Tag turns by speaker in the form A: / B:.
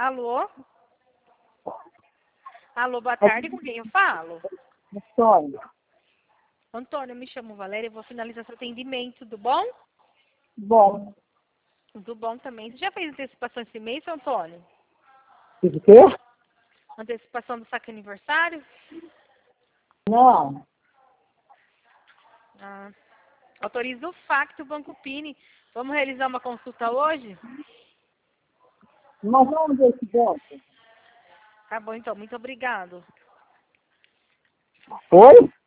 A: Alô? Alô, boa tarde, com quem eu falo?
B: Antônio.
A: Antônio, eu me chamo Valéria e vou finalizar seu atendimento, tudo bom?
B: Bom.
A: Tudo bom também. Você já fez antecipação esse mês, seu Antônio?
B: Fiz o quê?
A: Antecipação do saque aniversário?
B: Não.
A: Ah, autoriza o FAC do Banco Pini. Vamos realizar uma consulta hoje?
B: Mas onde é esse banco?
A: Tá bom, então. Muito obrigado.
B: Oi?